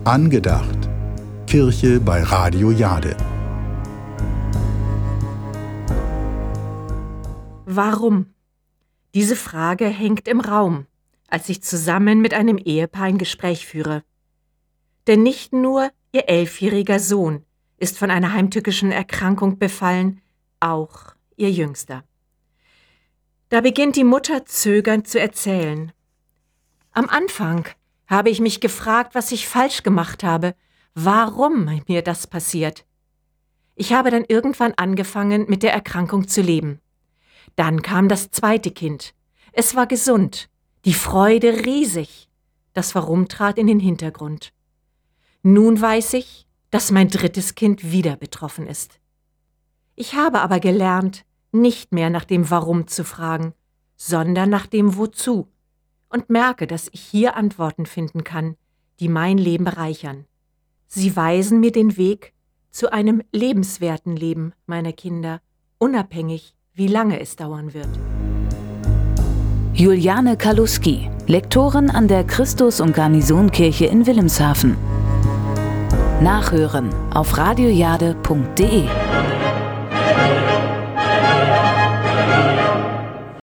Angedacht. Kirche bei Radio Jade. Warum? Diese Frage hängt im Raum, als ich zusammen mit einem Ehepaar ein Gespräch führe. Denn nicht nur ihr 11-jähriger Sohn ist von einer heimtückischen Erkrankung befallen, auch ihr Jüngster. Da beginnt die Mutter zögernd zu erzählen. Am Anfang habe ich mich gefragt, was ich falsch gemacht habe, warum mir das passiert. Ich habe dann irgendwann angefangen, mit der Erkrankung zu leben. Dann kam das zweite Kind. Es war gesund, die Freude riesig. Das Warum trat in den Hintergrund. Nun weiß ich, dass mein drittes Kind wieder betroffen ist. Ich habe aber gelernt, nicht mehr nach dem Warum zu fragen, sondern nach dem Wozu und merke, dass ich hier Antworten finden kann, die mein Leben bereichern. Sie weisen mir den Weg zu einem lebenswerten Leben meiner Kinder, unabhängig, wie lange es dauern wird. Juliane Kaluski, Lektorin an der Christus- und Garnisonkirche in Wilhelmshaven. Nachhören auf radiojade.de.